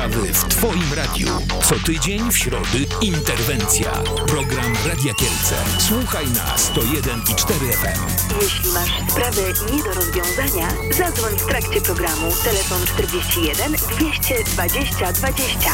sprawy w Twoim radiu. Co tydzień w środę interwencja. Program Radia Kielce. Słuchaj na 101,4 FM. Jeśli masz sprawę nie do rozwiązania, zadzwoń w trakcie programu. Telefon 41 220 20.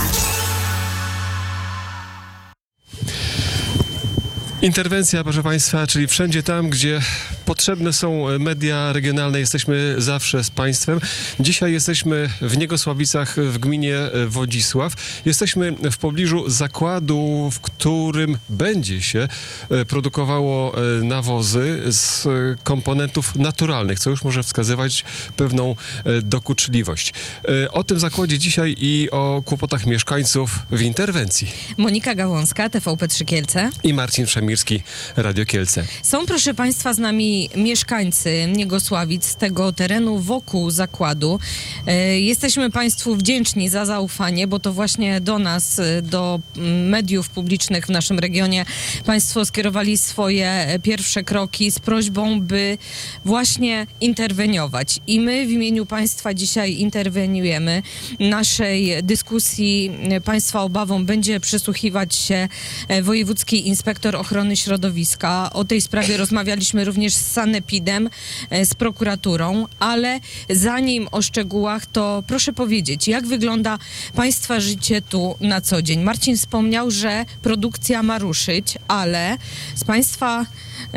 Interwencja, proszę Państwa, czyli wszędzie tam, gdzie potrzebne są media regionalne, jesteśmy zawsze z Państwem. Dzisiaj jesteśmy w Niegosławicach w gminie Wodzisław. Jesteśmy w pobliżu zakładu, w którym będzie się produkowało nawozy z komponentów naturalnych, co już może wskazywać pewną dokuczliwość. O tym zakładzie dzisiaj i o kłopotach mieszkańców w interwencji. Monika Gałązka, TVP3 Kielce. I Marcin Szemirski, Radio Kielce. Są, proszę Państwa, z nami mieszkańcy Niegosławic z tego terenu wokół zakładu. Jesteśmy Państwu wdzięczni za zaufanie, bo to właśnie do nas, do mediów publicznych w naszym regionie Państwo skierowali swoje pierwsze kroki z prośbą, by właśnie interweniować. I my w imieniu Państwa dzisiaj interweniujemy. Naszej dyskusji Państwa obawą będzie przysłuchiwać się wojewódzki inspektor ochrony środowiska. O tej sprawie rozmawialiśmy również z sanepidem, z prokuraturą, ale zanim o szczegółach, to proszę powiedzieć, jak wygląda Państwa życie tu na co dzień? Marcin wspomniał, że produkcja ma ruszyć, ale z Państwa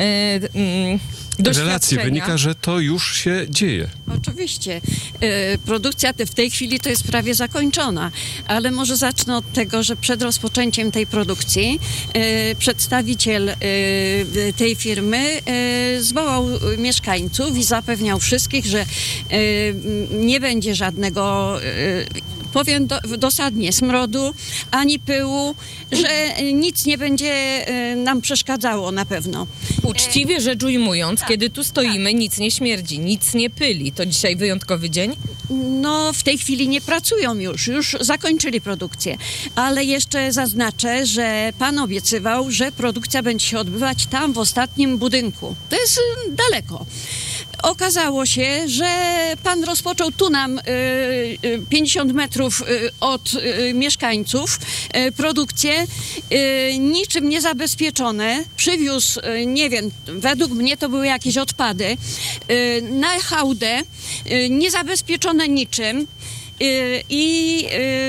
relacji wynika, że to już się dzieje. Oczywiście. Produkcja w tej chwili to jest prawie zakończona, ale może zacznę od tego, że przed rozpoczęciem tej produkcji przedstawiciel tej firmy zwołał mieszkańców i zapewniał wszystkich, że nie będzie żadnego powiem dosadnie, smrodu, ani pyłu, że nic nie będzie nam przeszkadzało na pewno. Uczciwie rzecz ujmując, kiedy tu stoimy, nic nie śmierdzi, nic nie pyli. To dzisiaj wyjątkowy dzień? No, w tej chwili nie pracują już zakończyli produkcję, ale jeszcze zaznaczę, że pan obiecywał, że produkcja będzie się odbywać tam w ostatnim budynku. To jest daleko. Okazało się, że pan rozpoczął tu nam 50 metrów od mieszkańców produkcję, niczym niezabezpieczone. Przywiózł, nie wiem, według mnie to były jakieś odpady, na hałdę, niezabezpieczone niczym i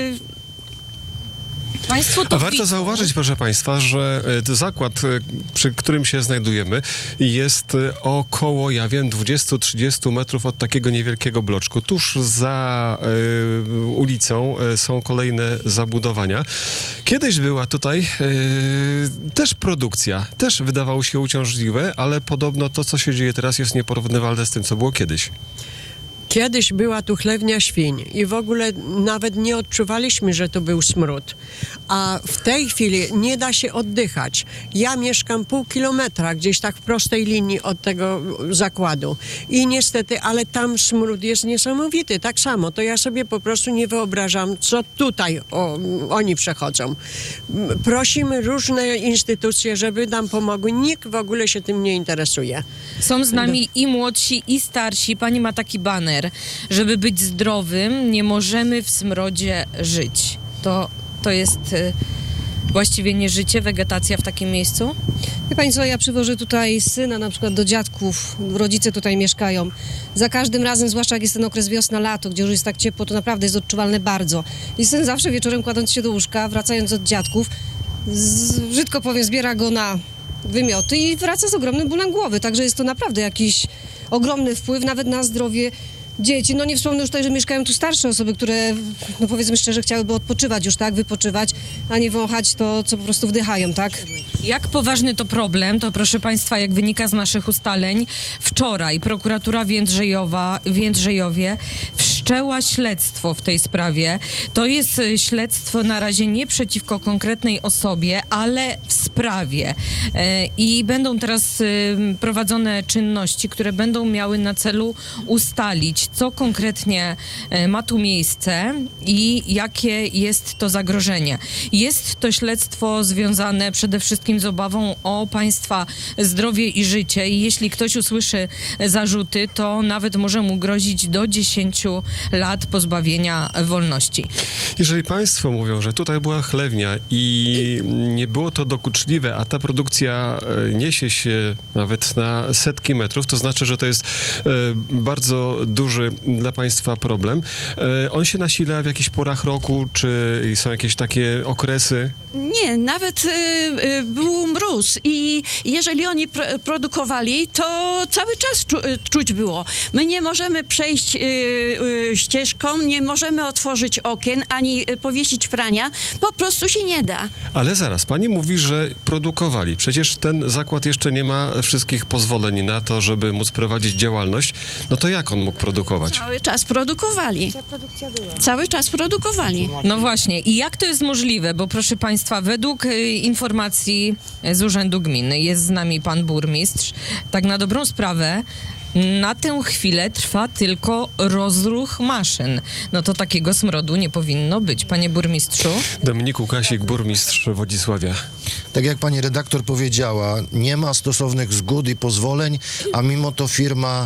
warto zauważyć, proszę Państwa, że zakład, przy którym się znajdujemy, jest około, ja wiem, 20-30 metrów od takiego niewielkiego bloczku. Tuż za ulicą są kolejne zabudowania. Kiedyś była tutaj też produkcja, też wydawało się uciążliwe, ale podobno to, co się dzieje teraz, jest nieporównywalne z tym, co było kiedyś. Kiedyś była tu chlewnia świń i w ogóle nawet nie odczuwaliśmy, że to był smród. A w tej chwili nie da się oddychać. Ja mieszkam pół kilometra gdzieś tak w prostej linii od tego zakładu. I niestety, ale tam smród jest niesamowity. Tak samo, to ja sobie po prostu nie wyobrażam, co tutaj oni przechodzą. Prosimy różne instytucje, żeby nam pomogły. Nikt w ogóle się tym nie interesuje. Są z nami i młodsi, i starsi. Pani ma taki baner. Żeby być zdrowym, nie możemy w smrodzie żyć. To jest właściwie nie życie, wegetacja w takim miejscu? Wie pani co, ja przywożę tutaj syna na przykład do dziadków, rodzice tutaj mieszkają. Za każdym razem, zwłaszcza jak jest ten okres wiosna-lato, gdzie już jest tak ciepło, to naprawdę jest odczuwalne bardzo. I syn zawsze wieczorem kładąc się do łóżka, wracając od dziadków, brzydko powiem, zbiera go na wymioty i wraca z ogromnym bólem głowy. Także jest to naprawdę jakiś ogromny wpływ nawet na zdrowie dzieci. No nie wspomnę już tutaj, że mieszkają tu starsze osoby, które, no powiedzmy szczerze, chciałyby odpoczywać już, tak, wypoczywać, a nie wąchać to, co po prostu wdychają, tak? Jak poważny to problem, to proszę Państwa, jak wynika z naszych ustaleń, wczoraj prokuratura w Jędrzejowie wszczęła śledztwo w tej sprawie. To jest śledztwo na razie nie przeciwko konkretnej osobie, ale w sprawie. I będą teraz prowadzone czynności, które będą miały na celu ustalić, co konkretnie ma tu miejsce i jakie jest to zagrożenie. Jest to śledztwo związane przede wszystkim z obawą o Państwa zdrowie i życie i jeśli ktoś usłyszy zarzuty, to nawet może mu grozić do 10 lat pozbawienia wolności. Jeżeli państwo mówią, że tutaj była chlewnia i nie było to dokuczliwe, a ta produkcja niesie się nawet na setki metrów, to znaczy, że to jest bardzo duży dla państwa problem. On się nasila w jakichś porach roku, czy są jakieś takie okresy? Nie, nawet był mróz i jeżeli oni produkowali, to cały czas czuć było. My nie możemy przejść ścieżką, nie możemy otworzyć okien, ani powiesić prania, po prostu się nie da. Ale zaraz, pani mówi, że produkowali. Przecież ten zakład jeszcze nie ma wszystkich pozwoleń na to, żeby móc prowadzić działalność. No to jak on mógł produkować? Cały czas produkowali. Cały czas produkowali. No właśnie. I jak to jest możliwe? Bo proszę państwa, według informacji z Urzędu Gminy jest z nami pan burmistrz. Tak na dobrą sprawę, na tę chwilę trwa tylko rozruch maszyn. No to takiego smrodu nie powinno być. Panie burmistrzu? Dominik Łukasik, burmistrz Wodzisławia. Tak jak pani redaktor powiedziała, nie ma stosownych zgód i pozwoleń, a mimo to firma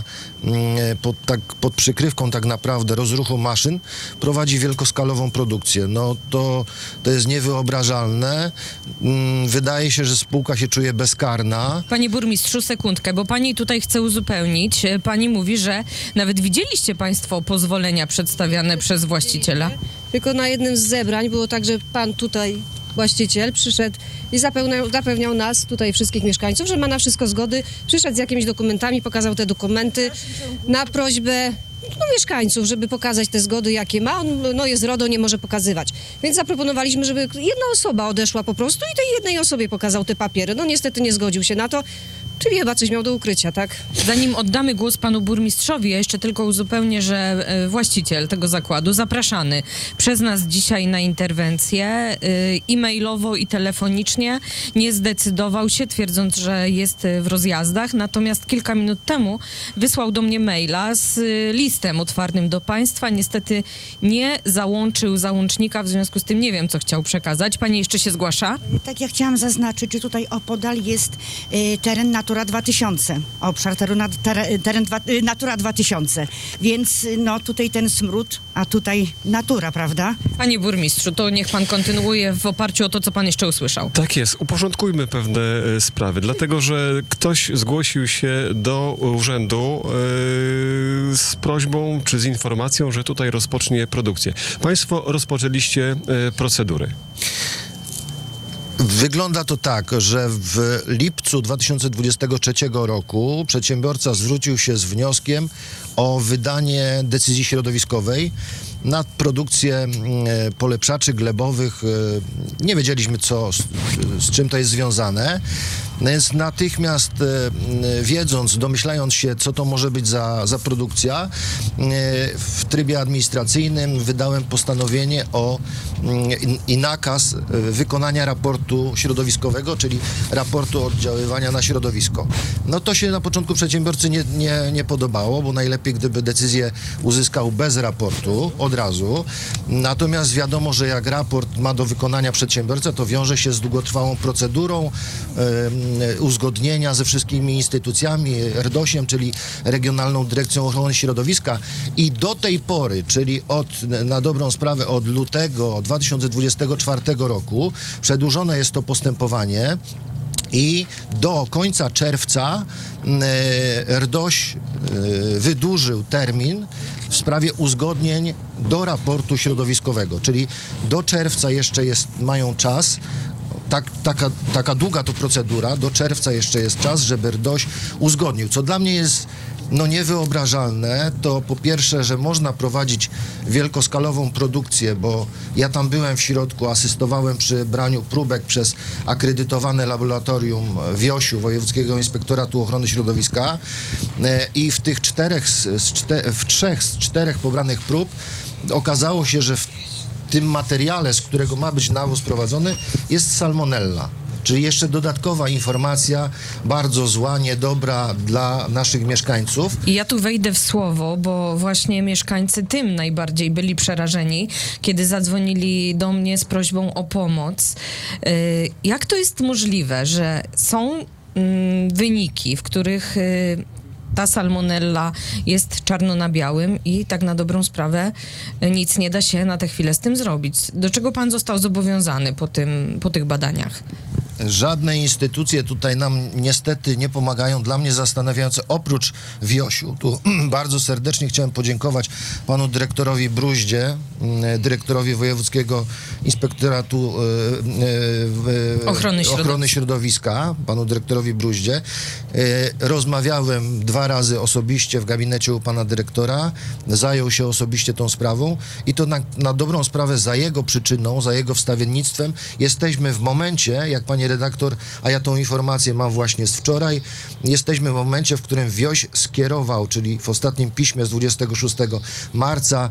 pod przykrywką tak naprawdę rozruchu maszyn prowadzi wielkoskalową produkcję. No to jest niewyobrażalne. Wydaje się, że spółka się czuje bezkarna. Panie burmistrzu, sekundkę, bo pani tutaj chce uzupełnić. Pani mówi, że nawet widzieliście państwo pozwolenia przedstawiane przez właściciela. Tylko na jednym z zebrań było tak, że pan tutaj, właściciel, przyszedł i zapewniał nas, tutaj wszystkich mieszkańców, że ma na wszystko zgody. Przyszedł z jakimiś dokumentami, pokazał te dokumenty na prośbę mieszkańców, żeby pokazać te zgody, jakie ma. On jest RODO, nie może pokazywać. Więc zaproponowaliśmy, żeby jedna osoba odeszła po prostu i tej jednej osobie pokazał te papiery. No niestety nie zgodził się na to. Czyli chyba coś miał do ukrycia, tak? Zanim oddamy głos panu burmistrzowi, ja jeszcze tylko uzupełnię, że właściciel tego zakładu zapraszany przez nas dzisiaj na interwencję e-mailowo i telefonicznie nie zdecydował się, twierdząc, że jest w rozjazdach. Natomiast kilka minut temu wysłał do mnie maila z listem otwartym do państwa. Niestety nie załączył załącznika, w związku z tym nie wiem, co chciał przekazać. Pani jeszcze się zgłasza? Tak, ja chciałam zaznaczyć, że tutaj opodal jest teren Natura 2000, obszar teren Natura 2000, więc no tutaj ten smród, a tutaj natura, prawda? Panie burmistrzu, to niech pan kontynuuje w oparciu o to, co pan jeszcze usłyszał. Tak jest, uporządkujmy pewne sprawy, dlatego że ktoś zgłosił się do urzędu z prośbą czy z informacją, że tutaj rozpocznie produkcję. Państwo rozpoczęliście procedury. Wygląda to tak, że w lipcu 2023 roku przedsiębiorca zwrócił się z wnioskiem o wydanie decyzji środowiskowej na produkcję polepszaczy glebowych. Nie wiedzieliśmy, z czym to jest związane. Więc natychmiast wiedząc, domyślając się, co to może być za produkcja, w trybie administracyjnym wydałem postanowienie i nakaz wykonania raportu środowiskowego, czyli raportu oddziaływania na środowisko. No to się na początku przedsiębiorcy nie podobało, bo najlepiej, gdyby decyzję uzyskał bez raportu, od razu. Natomiast wiadomo, że jak raport ma do wykonania przedsiębiorca, to wiąże się z długotrwałą procedurą, uzgodnienia ze wszystkimi instytucjami, RDOŚ-iem, czyli Regionalną Dyrekcją Ochrony Środowiska i do tej pory, czyli na dobrą sprawę od lutego 2024 roku przedłużone jest to postępowanie i do końca czerwca RDOŚ wydłużył termin w sprawie uzgodnień do raportu środowiskowego, czyli do czerwca jeszcze mają czas. Taka długa to procedura, do czerwca jeszcze jest czas, żeby RDOŚ uzgodnił. Co dla mnie jest niewyobrażalne, to po pierwsze, że można prowadzić wielkoskalową produkcję, bo ja tam byłem w środku, asystowałem przy braniu próbek przez akredytowane laboratorium WIOŚ-u, Wojewódzkiego Inspektoratu Ochrony Środowiska, i w tych trzech z czterech pobranych prób okazało się, że w tym materiale, z którego ma być nawóz prowadzony, jest salmonella. Czyli jeszcze dodatkowa informacja, bardzo zła, niedobra dla naszych mieszkańców. I ja tu wejdę w słowo, bo właśnie mieszkańcy tym najbardziej byli przerażeni, kiedy zadzwonili do mnie z prośbą o pomoc. Jak to jest możliwe, że są wyniki, w których ta salmonella jest czarno na białym i tak na dobrą sprawę nic nie da się na tę chwilę z tym zrobić. Do czego pan został zobowiązany po tych badaniach? Żadne instytucje tutaj nam niestety nie pomagają. Dla mnie zastanawiające, oprócz WIOŚ-u, tu bardzo serdecznie chciałem podziękować panu dyrektorowi Bruździe, dyrektorowi Wojewódzkiego Inspektoratu Ochrony Środowiska, panu dyrektorowi Bruździe. Rozmawiałem 2 razy osobiście w gabinecie u pana dyrektora, zajął się osobiście tą sprawą i to na dobrą sprawę za jego przyczyną, za jego wstawiennictwem jesteśmy w momencie, jak pani redaktor, a ja tą informację mam właśnie z wczoraj, jesteśmy w momencie, w którym WIOŚ skierował, czyli w ostatnim piśmie z 26 marca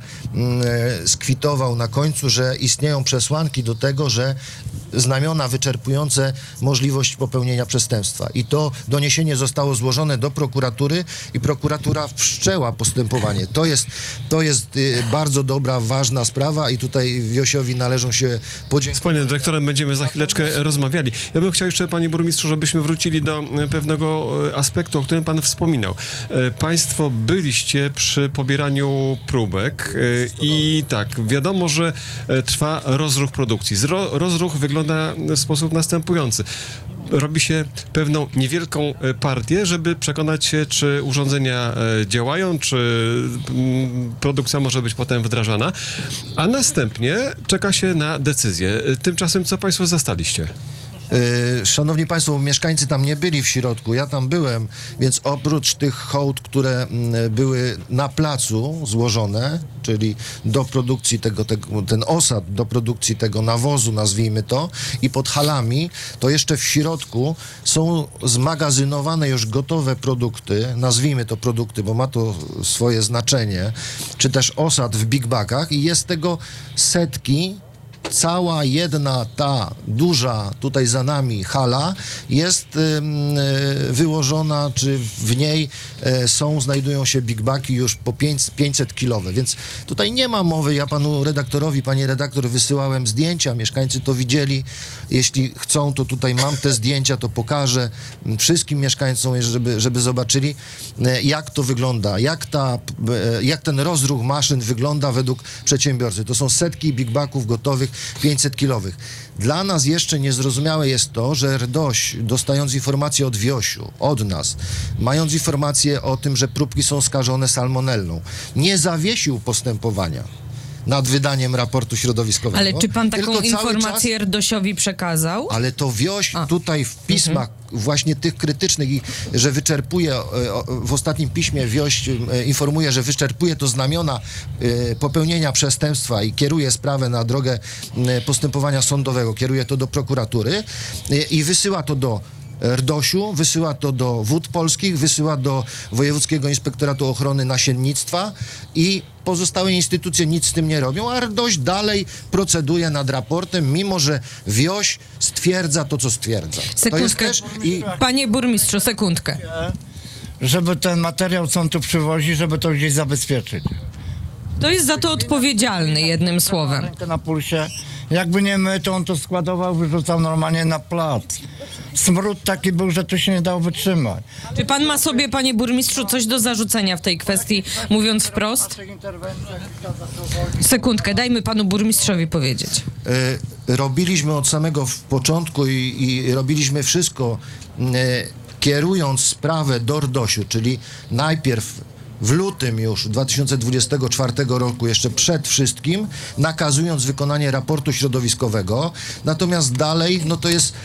skwitował na końcu, że istnieją przesłanki do tego, że znamiona wyczerpujące możliwość popełnienia przestępstwa. I to doniesienie zostało złożone do prokuratury i prokuratura wszczęła postępowanie. To jest bardzo dobra, ważna sprawa i tutaj WIOŚ-owi należą się podziękowania. Z panem dyrektorem będziemy za chwileczkę rozmawiali. Ja bym chciał jeszcze, panie burmistrzu, żebyśmy wrócili do pewnego aspektu, o którym pan wspominał. Państwo byliście przy pobieraniu próbek i tak, wiadomo, że trwa rozruch produkcji. Rozruch wygląda w sposób następujący. Robi się pewną niewielką partię, żeby przekonać się, czy urządzenia działają, czy produkcja może być potem wdrażana, a następnie czeka się na decyzję. Tymczasem co państwo zastaliście? Szanowni Państwo, mieszkańcy tam nie byli w środku, ja tam byłem, więc oprócz tych hołd, które były na placu złożone, czyli do produkcji ten osad do produkcji tego nawozu, nazwijmy to, i pod halami, to jeszcze w środku są zmagazynowane już gotowe produkty, nazwijmy to produkty, bo ma to swoje znaczenie, czy też osad w big bagach i jest tego setki. Cała jedna ta duża tutaj za nami hala jest wyłożona, czy w niej znajdują się big bagi już po 500 kilowe, więc tutaj nie ma mowy. Ja panu redaktorowi, pani redaktor, wysyłałem zdjęcia, mieszkańcy to widzieli. Jeśli chcą, to tutaj mam te zdjęcia, to pokażę wszystkim mieszkańcom, żeby zobaczyli, jak to wygląda, jak ten rozruch maszyn wygląda według przedsiębiorcy. To są setki big bagów gotowych, 500-kilowych. Dla nas jeszcze niezrozumiałe jest to, że RDOŚ, dostając informację od WIOŚ-u, od nas, mając informację o tym, że próbki są skażone salmonellą, nie zawiesił postępowania nad wydaniem raportu środowiskowego. Ale czy pan taką informację RDOŚ-owi przekazał? Ale to WIOŚ tutaj w pismach właśnie tych krytycznych, że wyczerpuje, w ostatnim piśmie WIOŚ informuje, że wyczerpuje to znamiona popełnienia przestępstwa i kieruje sprawę na drogę postępowania sądowego, kieruje to do prokuratury i wysyła to do RDOŚ-u, wysyła to do Wód Polskich, wysyła do Wojewódzkiego Inspektoratu Ochrony Nasiennictwa i pozostałe instytucje nic z tym nie robią, a RDOŚ dalej proceduje nad raportem, mimo że WIOŚ stwierdza to, co stwierdza. Sekundkę. Panie burmistrzu, sekundkę. Żeby ten materiał, co on tu przywozi, żeby to gdzieś zabezpieczyć. To jest za to odpowiedzialny, jednym słowem. Rękę na pulsie. Jakby nie my, to on to składował, wyrzucał normalnie na plac. Smród taki był, że tu się nie dało wytrzymać. Czy pan ma sobie, panie burmistrzu, coś do zarzucenia w tej kwestii, mówiąc wprost? Sekundkę, dajmy panu burmistrzowi powiedzieć. Robiliśmy od samego początku i robiliśmy wszystko, kierując sprawę do RDOŚ-u, czyli najpierw w lutym już 2024 roku, jeszcze przed wszystkim, nakazując wykonanie raportu środowiskowego. Natomiast dalej, no to jest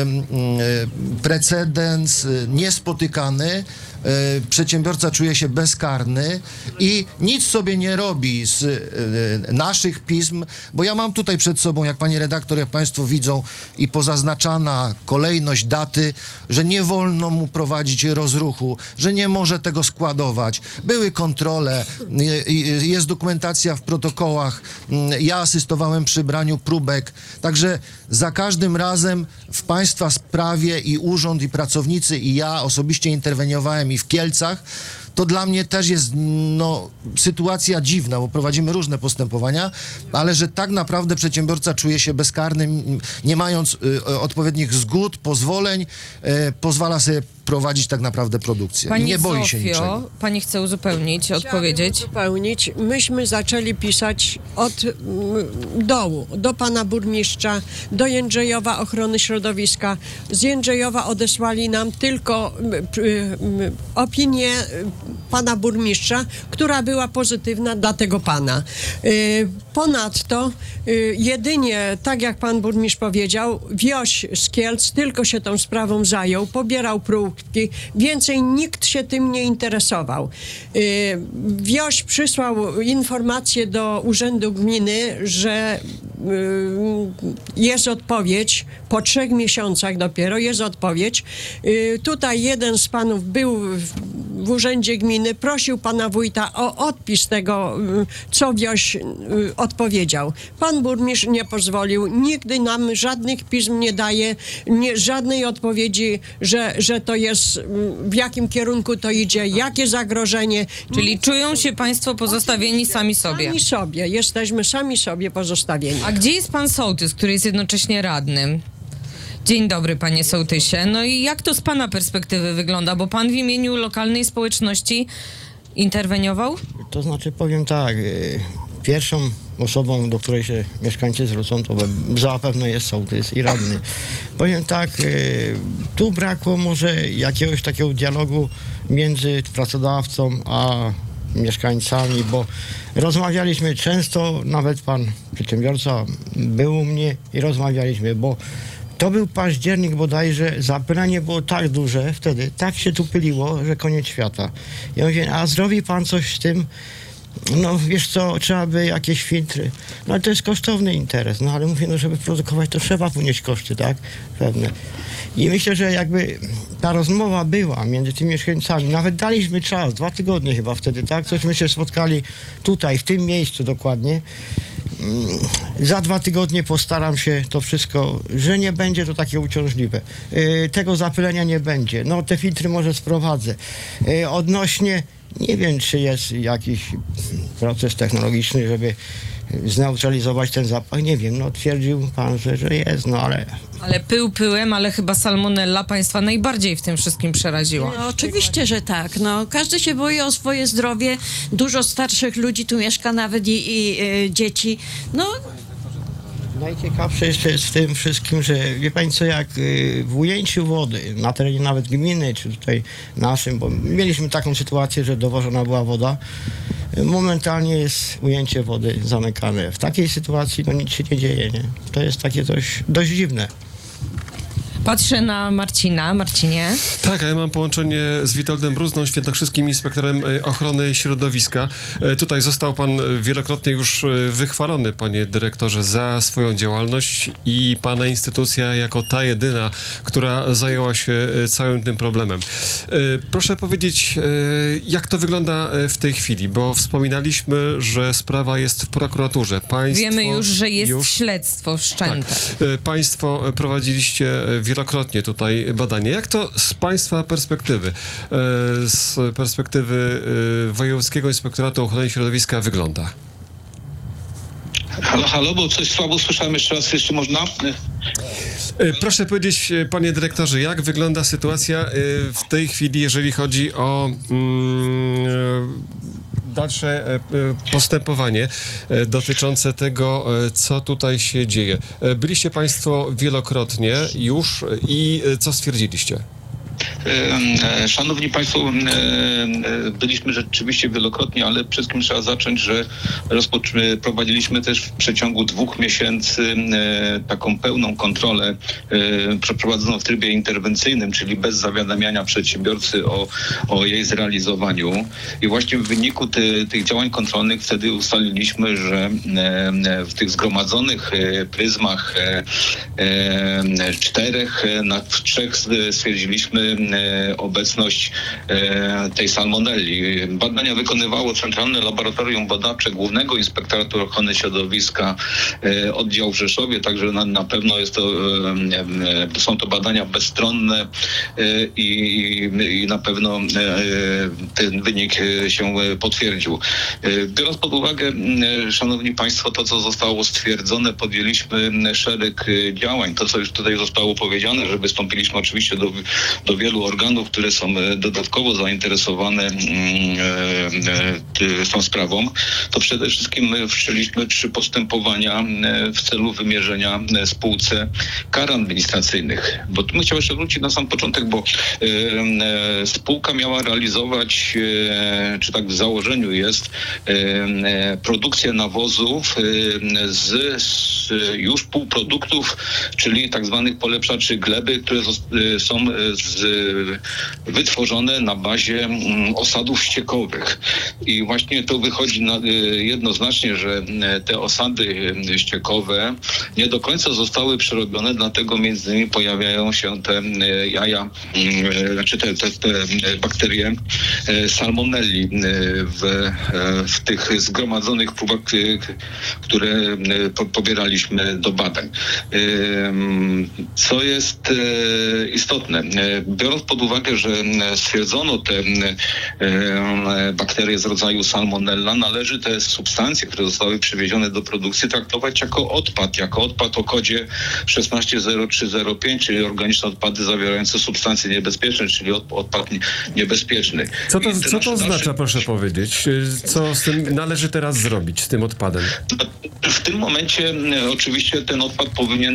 precedens niespotykany. Przedsiębiorca czuje się bezkarny i nic sobie nie robi z naszych pism, bo ja mam tutaj przed sobą, jak pani redaktor, jak państwo widzą, i pozaznaczana kolejność daty, że nie wolno mu prowadzić rozruchu, że nie może tego składować. Były kontrole, jest dokumentacja w protokołach, ja asystowałem przy braniu próbek, także za każdym razem w państwa sprawie i urząd, i pracownicy, i ja osobiście interweniowałem i w Kielcach. To dla mnie też jest sytuacja dziwna, bo prowadzimy różne postępowania, ale że tak naprawdę przedsiębiorca czuje się bezkarny, nie mając odpowiednich zgód, pozwoleń, pozwala sobie prowadzić tak naprawdę produkcję. Pani Nie boi się Zofio, niczego. pani chce uzupełnić, odpowiedzieć? Uzupełnić. Myśmy zaczęli pisać od dołu, do pana burmistrza, do Jędrzejowa Ochrony Środowiska. Z Jędrzejowa odesłali nam tylko opinię pana burmistrza, która była pozytywna dla tego pana. Ponadto jedynie, tak jak pan burmistrz powiedział, Wioś z Kielc tylko się tą sprawą zajął, pobierał próbki, więcej nikt się tym nie interesował. Wioś przysłał informację do Urzędu Gminy, że jest odpowiedź, po 3 miesiącach dopiero jest odpowiedź. Tutaj jeden z panów był w Urzędzie Gminy, prosił pana wójta o odpis tego, co Wioś odpowiedział. Pan burmistrz nie pozwolił, nigdy nam żadnych pism nie daje, żadnej odpowiedzi, że to jest, w jakim kierunku to idzie, jakie zagrożenie. Czyli czują się państwo pozostawieni sami sobie? Sami sobie, jesteśmy sami sobie pozostawieni. A gdzie jest pan sołtys, który jest jednocześnie radnym? Dzień dobry, panie sołtysie. No i jak to z pana perspektywy wygląda? Bo pan w imieniu lokalnej społeczności interweniował? To znaczy, powiem tak, pierwszą osobą, do której się mieszkańcy zwrócą, to zapewne jest sołtys i radny. Powiem tak, tu brakło może jakiegoś takiego dialogu między pracodawcą a mieszkańcami, bo rozmawialiśmy często, nawet pan przedsiębiorca był u mnie i rozmawialiśmy, bo to był październik bodajże, zapylenie było tak duże wtedy, tak się tu pyliło, że koniec świata. Ja mówię, a zrobi pan coś z tym? No wiesz co, trzeba by jakieś filtry. No ale to jest kosztowny interes, no ale mówię, no żeby produkować, to trzeba ponieść koszty, tak? Pewne. I myślę, że jakby ta rozmowa była między tymi mieszkańcami, nawet daliśmy czas, 2 tygodnie chyba wtedy, tak? Cośmy się spotkali tutaj, w tym miejscu dokładnie. Za 2 tygodnie postaram się to wszystko, że nie będzie to takie uciążliwe. Tego zapylenia nie będzie. No te filtry może sprowadzę. Odnośnie, nie wiem, czy jest jakiś proces technologiczny, żeby zneutralizować ten zapach. Nie wiem, no twierdził pan, że jest, no ale... Ale pył pyłem, ale chyba salmonella państwa najbardziej w tym wszystkim przeraziła. No, oczywiście, że tak. No, każdy się boi o swoje zdrowie. Dużo starszych ludzi tu mieszka, nawet i dzieci. No. Najciekawsze jeszcze jest w tym wszystkim, że wie pani co, jak w ujęciu wody na terenie nawet gminy, czy tutaj naszym, bo mieliśmy taką sytuację, że dowożona była woda, momentalnie jest ujęcie wody zamykane. W takiej sytuacji no nic się nie dzieje, nie? To jest takie dość dziwne. Patrzę na Marcina. Marcinie? Tak, a ja mam połączenie z Witoldem Bruzną, świętokrzyskim inspektorem ochrony środowiska. Tutaj został pan wielokrotnie już wychwalony, panie dyrektorze, za swoją działalność i pana instytucja jako ta jedyna, która zajęła się całym tym problemem. Proszę powiedzieć, jak to wygląda w tej chwili, bo wspominaliśmy, że sprawa jest w prokuraturze. Państwo wiemy już, że jest śledztwo wszczęte. Tak. Państwo prowadziliście wielokrotnie tutaj badanie. Jak to z państwa perspektywy, z perspektywy Wojewódzkiego Inspektoratu Ochrony Środowiska wygląda? Halo, bo coś słabo słyszałem. Jeszcze raz, jeszcze można? Proszę powiedzieć, panie dyrektorze, jak wygląda sytuacja w tej chwili, jeżeli chodzi o dalsze postępowanie dotyczące tego, co tutaj się dzieje. Byliście państwo wielokrotnie już i co stwierdziliście? Szanowni Państwo, byliśmy rzeczywiście wielokrotnie, ale przede wszystkim trzeba zacząć, że prowadziliśmy też w przeciągu 2 miesięcy taką pełną kontrolę przeprowadzoną w trybie interwencyjnym, czyli bez zawiadamiania przedsiębiorcy o jej zrealizowaniu. I właśnie w wyniku tych działań kontrolnych wtedy ustaliliśmy, że w tych zgromadzonych pryzmach 4, w 3 stwierdziliśmy obecność tej salmonelli. Badania wykonywało Centralne Laboratorium Badawcze Głównego Inspektoratu Ochrony Środowiska, oddział w Rzeszowie, także na pewno są to badania bezstronne i na pewno ten wynik się potwierdził. Biorąc pod uwagę, szanowni państwo, to co zostało stwierdzone, podjęliśmy szereg działań. To co już tutaj zostało powiedziane, że wystąpiliśmy oczywiście do wielu organów, które są dodatkowo zainteresowane tą sprawą, to przede wszystkim my wszczęliśmy 3 postępowania w celu wymierzenia spółce kar administracyjnych. Bo tu bym chciał jeszcze wrócić na sam początek, bo spółka miała realizować, czy tak w założeniu jest, produkcję nawozów z już półproduktów, czyli tak zwanych polepszaczy gleby, które są wytworzone na bazie osadów ściekowych. I właśnie to wychodzi jednoznacznie, że te osady ściekowe nie do końca zostały przerobione, dlatego między innymi pojawiają się te jaja, znaczy te bakterie salmonelli w tych zgromadzonych próbach, które pobieraliśmy do badań. Co jest istotne, biorąc pod uwagę, że stwierdzono te bakterie z rodzaju salmonella, należy te substancje, które zostały przywiezione do produkcji, traktować jako odpad o kodzie 160305, czyli organiczne odpady zawierające substancje niebezpieczne, czyli odpad niebezpieczny. Co to oznacza, proszę powiedzieć? Co z tym należy teraz zrobić, z tym odpadem? W tym momencie oczywiście ten odpad powinien,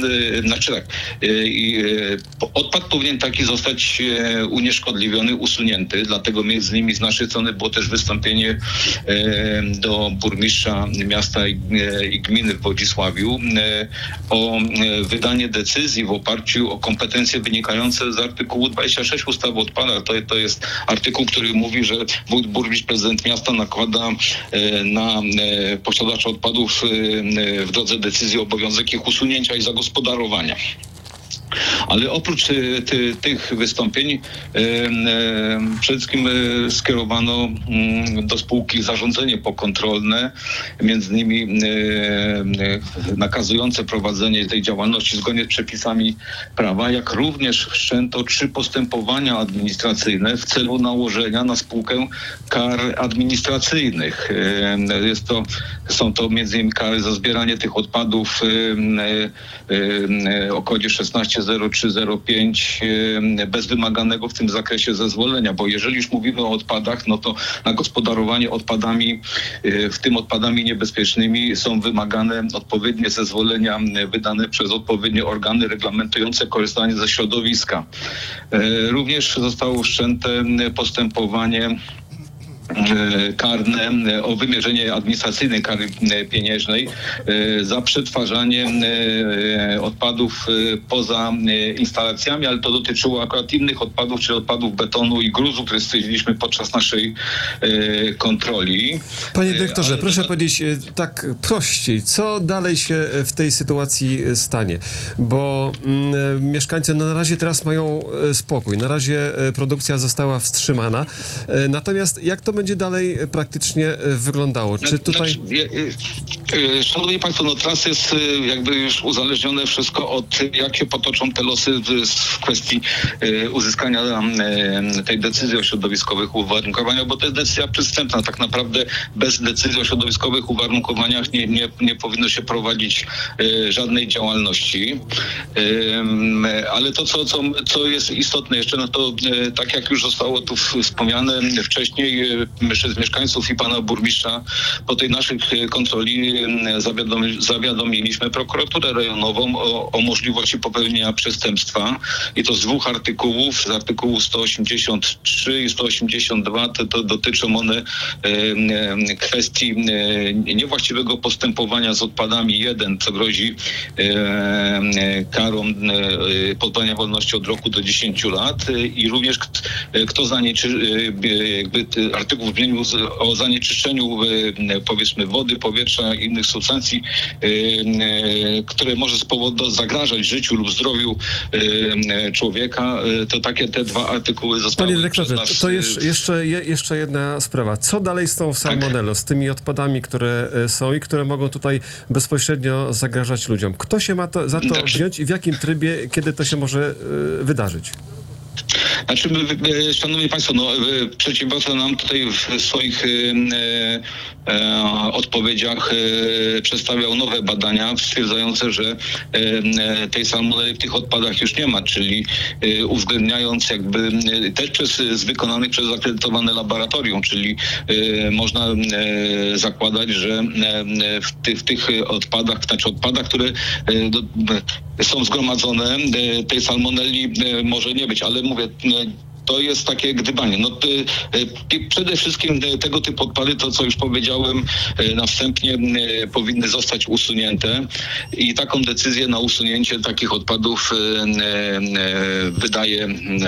odpad powinien taki zostać unieszkodliwiony, usunięty, dlatego między innymi z naszej strony było też wystąpienie do burmistrza miasta i gminy w Wodzisławiu o wydanie decyzji w oparciu o kompetencje wynikające z artykułu 26 ustawy o odpadach. To jest artykuł, który mówi, że burmistrz, prezydent miasta nakłada na posiadacza odpadów w drodze decyzji obowiązek ich usunięcia i zagospodarowania. Ale oprócz tych wystąpień przede wszystkim skierowano do spółki zarządzenie pokontrolne, między innymi nakazujące prowadzenie tej działalności zgodnie z przepisami prawa, jak również wszczęto 3 postępowania administracyjne w celu nałożenia na spółkę kar administracyjnych. Są to między innymi kary za zbieranie tych odpadów o kodzie 160305 bez wymaganego w tym zakresie zezwolenia, bo jeżeli już mówimy o odpadach, no to na gospodarowanie odpadami, w tym odpadami niebezpiecznymi, są wymagane odpowiednie zezwolenia wydane przez odpowiednie organy reglamentujące korzystanie ze środowiska. Również zostało wszczęte postępowanie karne o wymierzenie administracyjnej kary pieniężnej za przetwarzanie odpadów poza instalacjami, ale to dotyczyło akurat innych odpadów, czyli odpadów betonu i gruzu, które stwierdziliśmy podczas naszej kontroli. Panie dyrektorze, proszę powiedzieć tak prościej, co dalej się w tej sytuacji stanie? Bo mieszkańcy na razie teraz mają spokój, na razie produkcja została wstrzymana, natomiast jak to będzie dalej praktycznie wyglądało? Czy tutaj... Szanowni Państwo, no teraz jest jakby już uzależnione wszystko od jak się potoczą te losy w kwestii uzyskania tej decyzji o środowiskowych uwarunkowaniach, bo to jest decyzja przystępna. Tak naprawdę bez decyzji o środowiskowych uwarunkowaniach nie powinno się prowadzić żadnej działalności. Ale to, co jest istotne jeszcze, no to tak jak już zostało tu wspomniane wcześniej przez mieszkańców i pana burmistrza, po tej naszej kontroli zawiadomiliśmy prokuraturę rejonową o możliwości popełnienia przestępstwa i to z 2 artykułów, z artykułu 183 i 182, to dotyczą one kwestii niewłaściwego postępowania z odpadami 1, co grozi karą pozbawienia wolności od roku do 10 lat i również kto artykuł w brzmieniu o zanieczyszczeniu powiedzmy wody, powietrza i innych substancji, które może zagrażać życiu lub zdrowiu człowieka, to takie te 2 artykuły zostały. Panie dyrektorze, to jeszcze jedna sprawa. Co dalej z tą salmonellą, z tymi odpadami, które są i które mogą tutaj bezpośrednio zagrażać ludziom? Kto się ma za to wziąć i w jakim trybie, kiedy to się może wydarzyć? Znaczy, szanowni państwo, przedsiębiorca nam tutaj w swoich odpowiedziach przedstawiał nowe badania stwierdzające, że tej salmonelli w tych odpadach już nie ma, czyli uwzględniając jakby też wykonanych przez zakredytowane laboratorium, czyli można zakładać, że w tych odpadach, znaczy odpadach, które są zgromadzone, tej salmonelli może nie być, ale mówię, to jest takie gdybanie. Przede wszystkim tego typu odpady, to co już powiedziałem na wstępie, powinny zostać usunięte i taką decyzję na usunięcie takich odpadów wydaje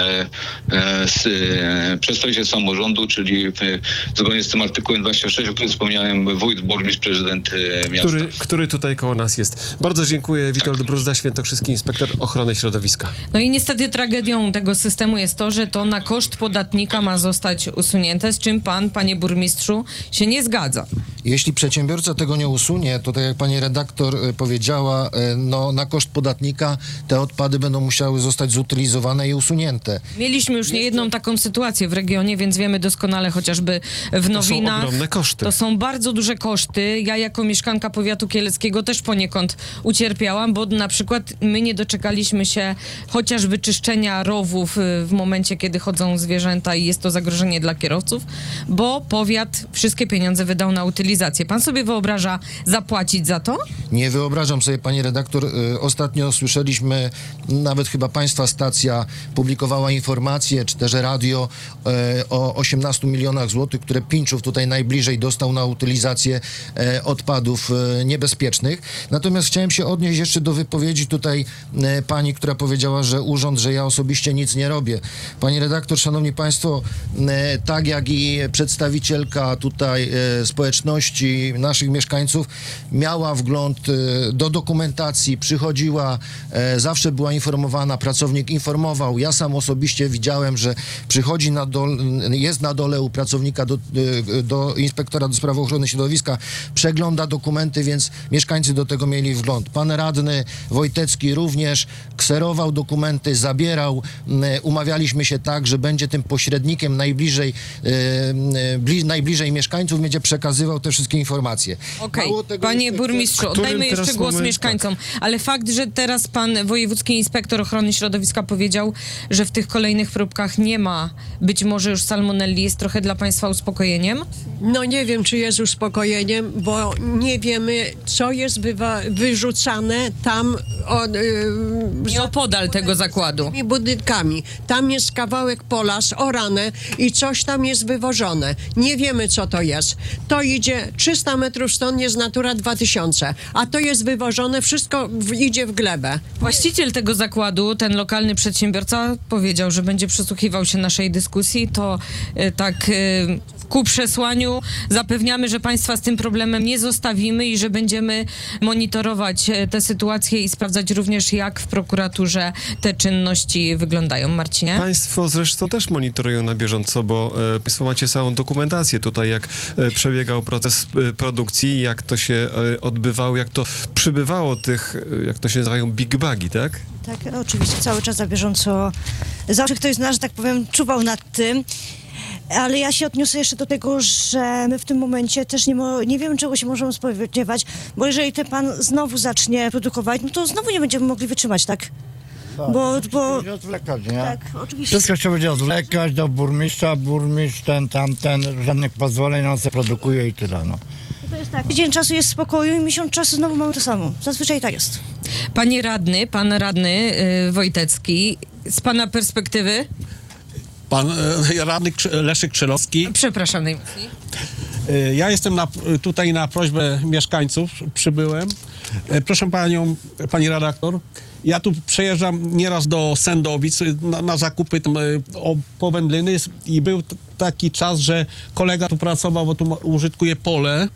przedstawiciel samorządu, czyli zgodnie z tym artykułem 26, o którym wspomniałem, wójt, burmistrz, prezydent miasta. Który tutaj koło nas jest. Bardzo dziękuję. Witold Bruzda, świętokrzyski inspektor ochrony środowiska. No i niestety tragedią tego systemu jest to, że to na koszt podatnika ma zostać usunięte, z czym pan, panie burmistrzu, się nie zgadza. Jeśli przedsiębiorca tego nie usunie, to tak jak pani redaktor powiedziała, na koszt podatnika te odpady będą musiały zostać zutylizowane i usunięte. Mieliśmy już niejedną taką sytuację w regionie, więc wiemy doskonale, chociażby w Nowinach. To są ogromne koszty. To są bardzo duże koszty. Ja jako mieszkanka powiatu kieleckiego też poniekąd ucierpiałam, bo na przykład my nie doczekaliśmy się chociażby czyszczenia rowów w momencie, kiedy chodzą zwierzęta i jest to zagrożenie dla kierowców, bo powiat wszystkie pieniądze wydał na utylizację. Pan sobie wyobraża zapłacić za to? Nie wyobrażam sobie, pani redaktor. Ostatnio słyszeliśmy, nawet chyba państwa stacja publikowała informację, czy też radio o 18 milionach złotych, które Pinczów tutaj najbliżej dostał na utylizację odpadów niebezpiecznych. Natomiast chciałem się odnieść jeszcze do wypowiedzi tutaj pani, która powiedziała, że urząd, że ja osobiście nic nie robię. Pani redaktor, szanowni państwo, tak jak i przedstawicielka tutaj społeczności, naszych mieszkańców, miała wgląd do dokumentacji, przychodziła, zawsze była informowana, pracownik informował. Ja sam osobiście widziałem, że przychodzi jest na dole u pracownika do inspektora do spraw ochrony środowiska, przegląda dokumenty, więc mieszkańcy do tego mieli wgląd. Pan radny Wojtecki również kserował dokumenty, zabierał, umawialiśmy się tak, że będzie tym pośrednikiem najbliżej mieszkańców, będzie przekazywał te wszystkie informacje. Okej, panie burmistrzu, oddajmy jeszcze głos mieszkańcom, ale fakt, że teraz pan wojewódzki inspektor ochrony środowiska powiedział, że w tych kolejnych próbkach nie ma być może już salmonelli, jest trochę dla państwa uspokojeniem? No nie wiem, czy jest uspokojeniem, bo nie wiemy, co jest wyrzucane tam nieopodal tego zakładu. Budynkami. Tam jest kawałek pola zorane i coś tam jest wywożone. Nie wiemy, co to jest. To idzie 300 metrów stąd, jest Natura 2000, a to jest wywożone, wszystko idzie w glebę. Właściciel tego zakładu, ten lokalny przedsiębiorca, powiedział, że będzie przysłuchiwał się naszej dyskusji. To ku przesłaniu zapewniamy, że państwa z tym problemem nie zostawimy i że będziemy monitorować tę sytuację i sprawdzać również, jak w prokuraturze te czynności wyglądają. Marcinie? Państwo zresztą też monitorują na bieżąco, bo państwo macie całą dokumentację tutaj, jak przebiegał proces produkcji, jak to się odbywało, jak to przybywało tych, jak to się nazywają, big bagi, tak? Tak, oczywiście, cały czas na bieżąco. Zawsze ktoś z nas, że tak powiem, czuwał nad tym. Ale ja się odniosę jeszcze do tego, że my w tym momencie też nie wiemy, czego się możemy spodziewać, bo jeżeli ten pan znowu zacznie produkować, no to znowu nie będziemy mogli wytrzymać, tak? Tak, bo odwlekać, nie? Tak, oczywiście. Wszystko się będzie odwlekać do burmistrza, burmistrz tamten, żadnych pozwoleń, on se produkuje i tyle, no. To jest tak, tydzień czasu jest spokoju i miesiąc czasu znowu mamy to samo. Zazwyczaj tak jest. Panie radny, pan radny Wojtecki, z pana perspektywy? Pan radny Leszek Krzelowski. Przepraszam najmocniej. Ja jestem tutaj na prośbę mieszkańców, przybyłem. Proszę panią, pani redaktor, ja tu przejeżdżam nieraz do Sędowic na zakupy po wędliny i był taki czas, że kolega tu pracował, bo tu użytkuje pole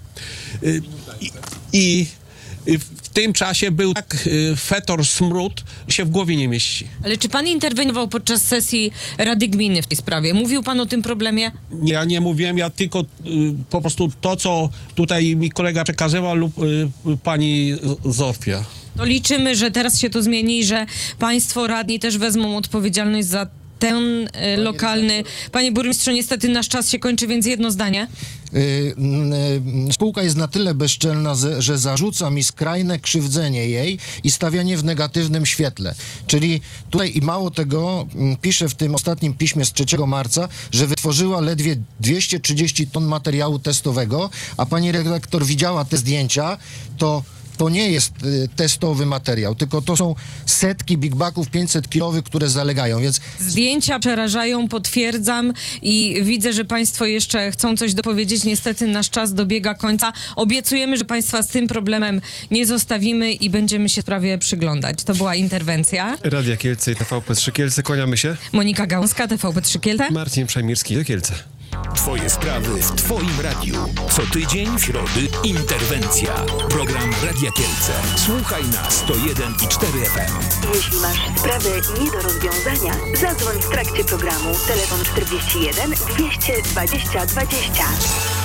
i w tym czasie był tak fetor, smród, się w głowie nie mieści. Ale czy pan interweniował podczas sesji Rady Gminy w tej sprawie? Mówił pan o tym problemie? Ja nie mówiłem, ja tylko po prostu to, co tutaj mi kolega przekazywał lub pani Zofia. To liczymy, że teraz się to zmieni i że państwo radni też wezmą odpowiedzialność za ten lokalny. Panie burmistrzu, niestety nasz czas się kończy, więc jedno zdanie. Spółka jest na tyle bezczelna, że zarzuca mi skrajne krzywdzenie jej i stawianie w negatywnym świetle. Czyli tutaj i mało tego, pisze w tym ostatnim piśmie z 3 marca, że wytworzyła ledwie 230 ton materiału testowego, a pani redaktor widziała te zdjęcia, to nie jest testowy materiał, tylko to są setki Big Baków 500-kilowych, które zalegają, więc... Zdjęcia przerażają, potwierdzam i widzę, że państwo jeszcze chcą coś dopowiedzieć. Niestety nasz czas dobiega końca. Obiecujemy, że państwa z tym problemem nie zostawimy i będziemy się sprawie przyglądać. To była interwencja. Radia Kielce i TVP3 Kielce, kłaniamy się. Monika Gałązka, TVP3 Kielce. Marcin Przemirski, Kielce. Twoje sprawy w Twoim radiu. Co tydzień w środy interwencja. Program Radia Kielce. Słuchaj na 101,4 FM. Jeśli masz sprawy nie do rozwiązania, zadzwoń w trakcie programu. Telefon 41 220 20 20.